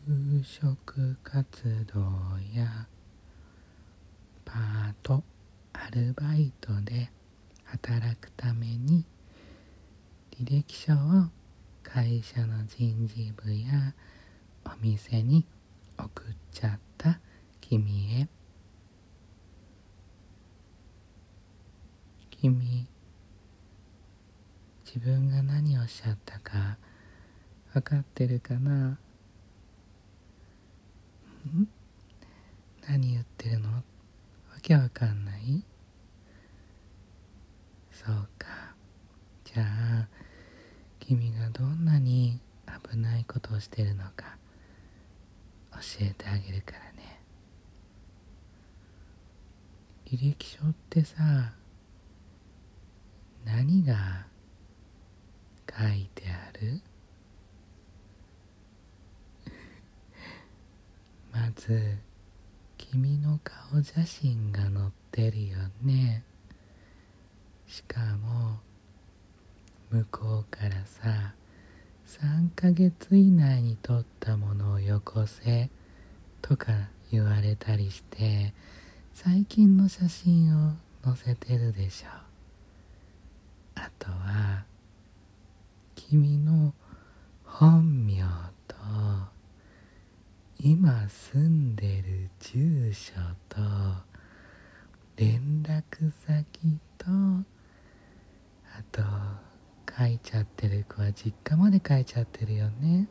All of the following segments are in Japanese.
就職活動やパート、アルバイトで働くために履歴書を会社の人事部やお店に送っちゃった君へ。君、自分が何をおっしゃったか分かってるかな？何言ってるの？わけわかんない？そうか。じゃあ君がどんなに危ないことをしてるのか教えてあげるからね。履歴書ってさ、何が書いてある？まず君の顔写真が載ってるよね。しかも向こうからさ、3ヶ月以内に撮ったものをよこせとか言われたりして、最近の写真を載せてるでしょ。あとは君の本名と今住んでる住所と連絡先と、あと書いちゃってる子は実家まで書いちゃってるよね。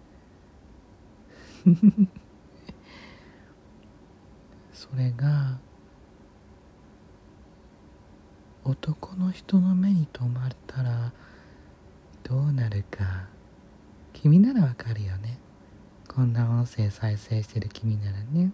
それが男の人の目に留まったらどうなるか君ならわかるよね。こんな音声再生してる君ならね。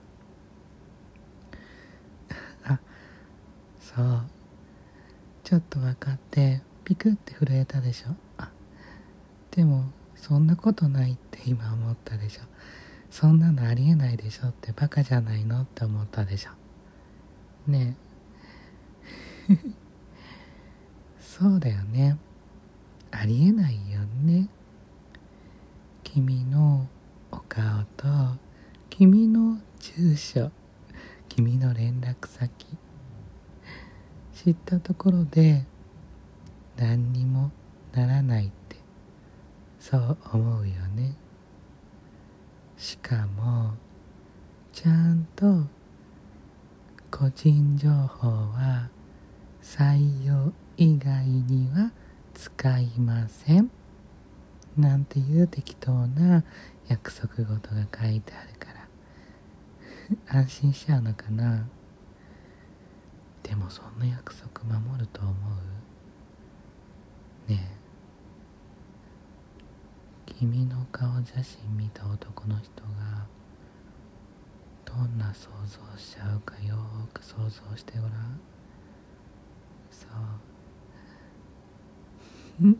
あ、そう、ちょっと分かってピクって震えたでしょ。でもそんなことないって今思ったでしょ。そんなのありえないでしょってバカじゃないのって思ったでしょ。ねえそうだよね。ありえないよね。君のお顔と君の住所、君の連絡先知ったところで何にもならないって、そう思うよね。しかもちゃんと個人情報は採用以外には使いませんなんていう適当な約束事が書いてあるから安心しちゃうのかな。でもそんな約束守ると思う？ねえ、君の顔写真見た男の人がどんな想像しちゃうかよーく想像してごらん。そう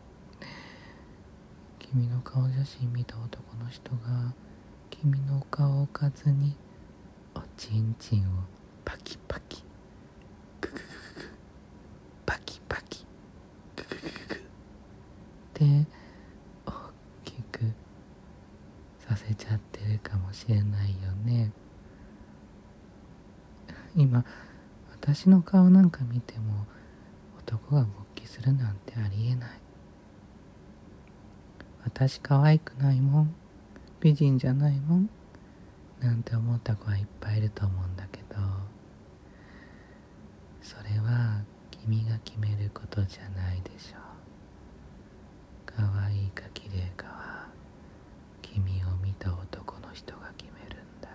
君の顔写真見た男の人が君のお顔を置かずにおちんちんをパキパキググググパキパキググググって大きくさせちゃってるかもしれないよね。今私の顔なんか見ても男が勃起するなんてありえない。私可愛くないもん、美人じゃないもんなんて思った子はいっぱいいると思うんだけど、それは君が決めることじゃないでしょう。可愛いか綺麗かは君を見た男の人が決めるんだ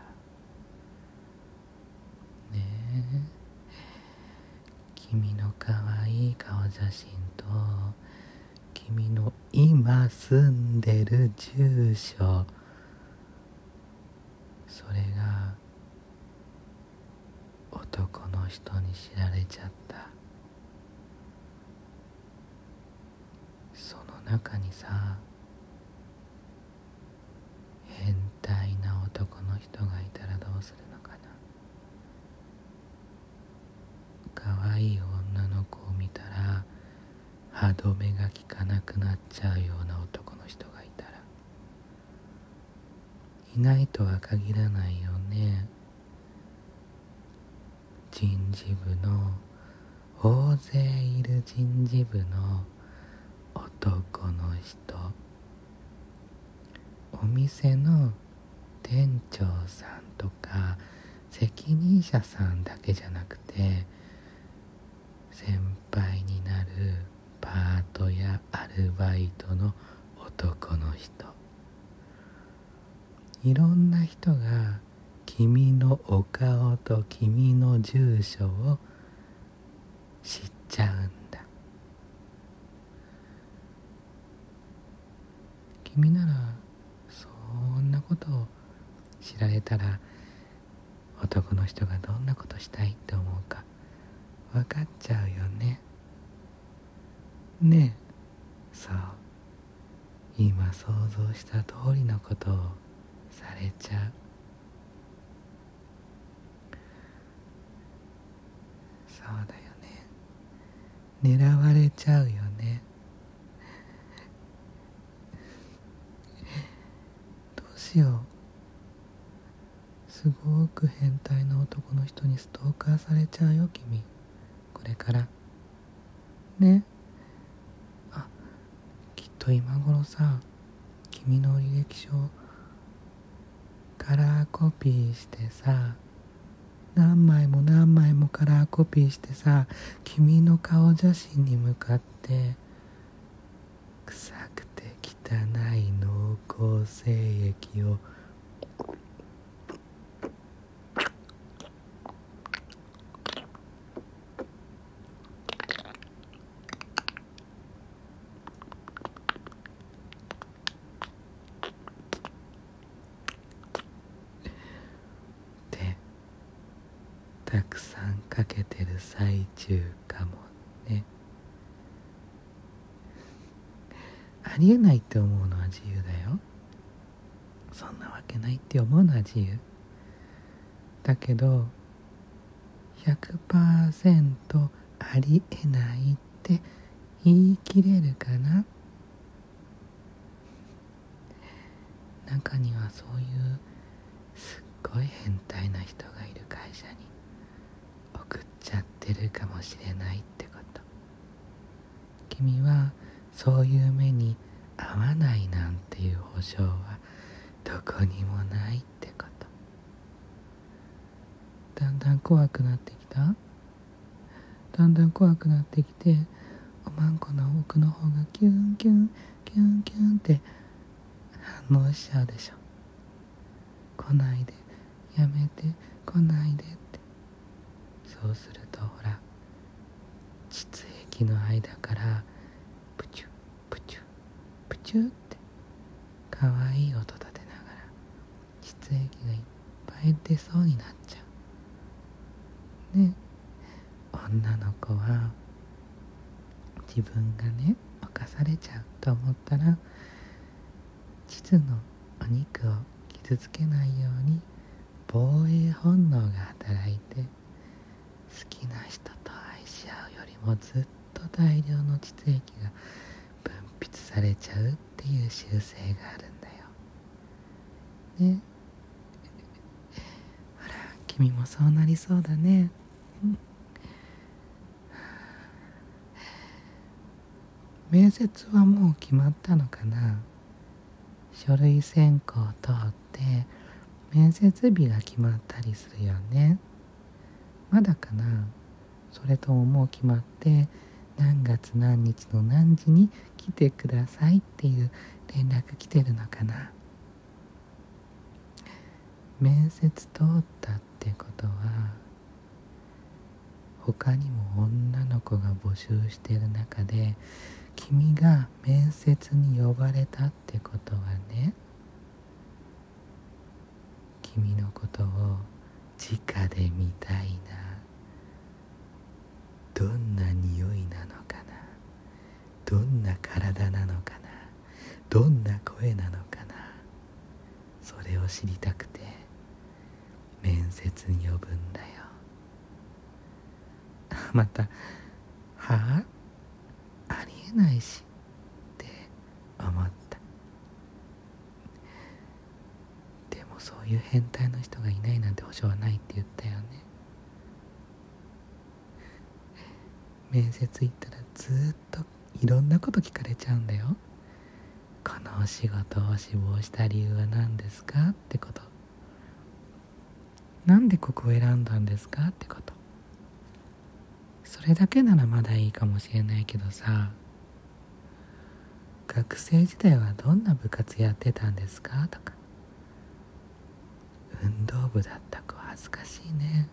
ね。え君の可愛い顔写真と君の今住んでる住所、それが男の人に知られちゃった。その中にさ、変態な男の人がいたらどうするのかな。可愛い女の子を見たら歯止めが効かなくなっちゃうような男の人がいたら、 いないとは限らないよね。人事部の大勢いる人事部の男の人、お店の店長さんとか責任者さんだけじゃなくて、先輩になるパートやアルバイトの男の人、いろんな人が君のお顔と君の住所を知っちゃうんだ。君ならそんなことを知られたら、男の人がどんなことしたいって思うか分かっちゃうよね。ねえ、そう、今想像した通りのことをされちゃう。そうだよね、狙われちゃうよね。どうしよう、すごく変態な男の人にストーカーされちゃうよ君、これからね。あ、きっと今頃さ、君の履歴書カラーコピーしてさ、何枚も何枚もカラーコピーしてさ、君の顔写真に向かって臭くて汚い濃厚精液をたくさんかけてる最中かもね。ありえないって思うのは自由だよ。そんなわけないって思うのは自由だけど、 100% ありえないって言い切れるかな。中にはそういうすっごい変態な人がいる会社に送っちゃってるかもしれないってこと。君はそういう目に遭わないなんていう保証はどこにもないってこと。だんだん怖くなってきた？だんだん怖くなってきて、おまんこの奥の方がキュンキュンキュンキュンって反応しちゃうでしょ。来ないで、やめて、来ないでって。そうするとほら、膣液の間からプチュプチュプチュって可愛い音立てながら膣液がいっぱい出そうになっちゃうね。女の子は自分がね犯されちゃうと思ったら、膣のお肉を傷つけないように防衛本能が働いて、好きな人と愛し合うよりもずっと大量の膣液が分泌されちゃうっていう習性があるんだよね。ほら、君もそうなりそうだね。面接はもう決まったのかな。書類選考通って面接日が決まったりするよね。まだかな。それとももう決まって、何月何日の何時に来てくださいっていう連絡来てるのかな。面接通ったってことは、他にも女の子が募集してる中で君が面接に呼ばれたってことはね、君のことを直で見たいな。どんな匂いなのかな、どんな体なのかな、どんな声なのかな、それを知りたくて面接に呼ぶんだよ。また、はあ、ありえないしって思った。でもそういう変態の人がいないなんて保証はないって言ったよね。面接行ったらずっといろんなこと聞かれちゃうんだよ。このお仕事を志望した理由は何ですかってこと、なんでここを選んだんですかってこと。それだけならまだいいかもしれないけどさ、学生時代はどんな部活やってたんですかとか、運動部だった子恥ずかしいね。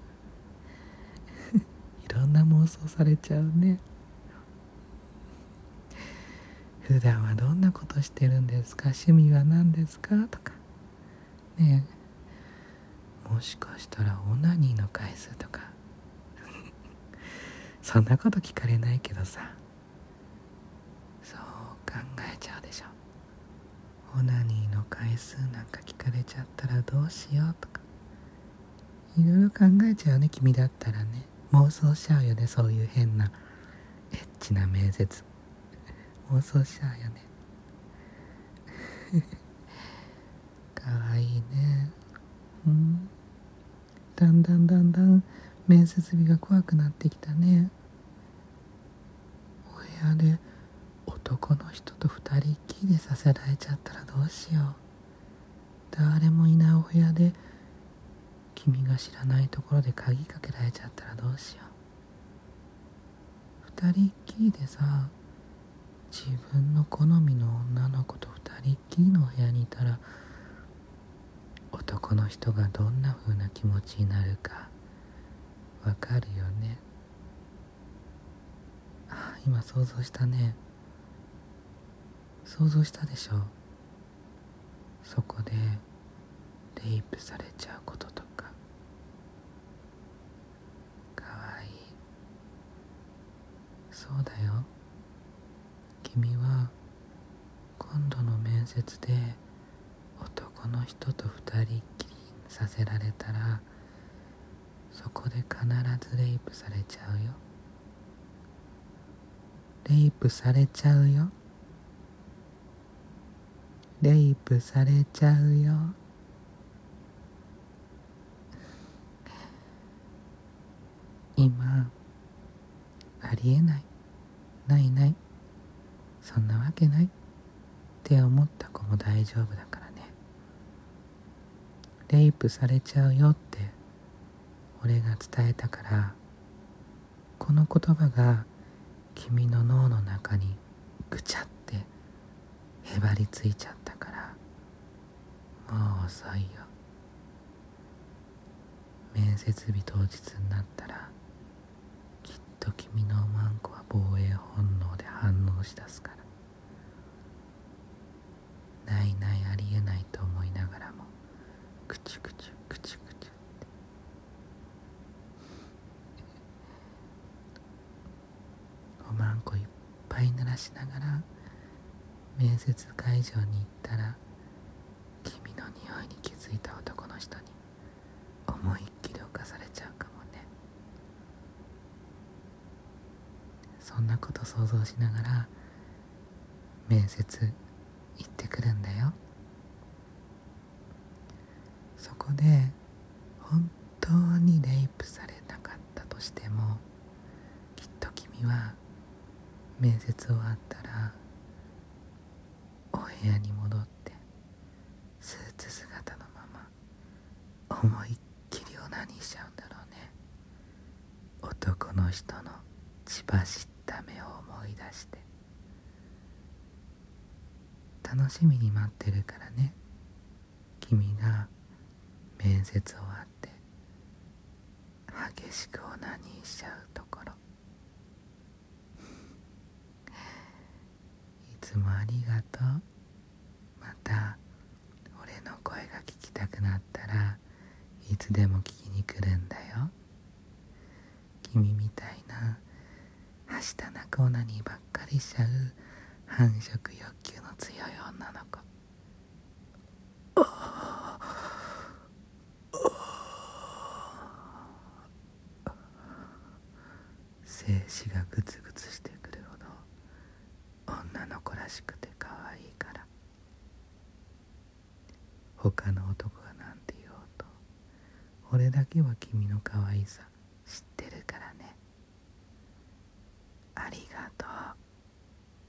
いろんな妄想されちゃうね。普段はどんなことしてるんですか、趣味は何ですかとかねえ、もしかしたらオナニーの回数とかそんなこと聞かれないけどさ、そう考えちゃうでしょ。オナニーの回数なんか聞かれちゃったらどうしようとか、いろいろ考えちゃうね。君だったらね、妄想しちゃうよね。そういう変なエッチな面接妄想しちゃうよね。かわいいね。だんだん面接日が怖くなってきたね。お部屋で男の人と二人っきりでさせられちゃったらどうしよう。誰もいないお部屋で君が知らないところで鍵かけられちゃったらどうしよう。二人っきりでさ、自分の好みの女の子と二人っきりのお部屋にいたら、男の人がどんな風な気持ちになるかわかるよね。今想像したね。想像したでしょ。そこでレイプされちゃうこととか。かわいい。そうだよ。君は今度の面接で男の人と二人っきりさせられたら、そこで必ずレイプされちゃうよ。レイプされちゃうよ。レイプされちゃうよ。今ありえない、ないそんなわけないって思った子も大丈夫だからね。レイプされちゃうよって俺が伝えたから、この言葉が君の脳の中にぐちゃってへばりついちゃったから、もう遅いよ。面接日当日になったら、きっと君のおまんこは防衛本能で反応しだすから、ないありえないと思いながらもクチュクチュクチュクチュっておまんこいっぱい濡らしながら面接会場に行ったら、君の匂いに気づいた男の人に思いっきり侵されちゃうかもね。そんなこと想像しながら面接行ってくるんだよ。そこで本当にレイプされなかったとしても、きっと君は面接終わったらお部屋に戻ってスーツ姿のまま思いっきりオナニーしちゃうんだろうね。男の人の血走った目を思い出して。楽しみに待ってるからね。君が面接終わって激しくオナニーしちゃうところ。いつもありがとう。また俺の声が聞きたくなったらいつでも聞きに来るんだよ。君みたいなはしたなくオナニーばっかりしちゃう繁殖欲求の強い女の子。精子がグツグツしてくるほど女の子らしくて可愛いから、他の男がなんて俺だけは君の可愛さ知ってるからね。ありがとう。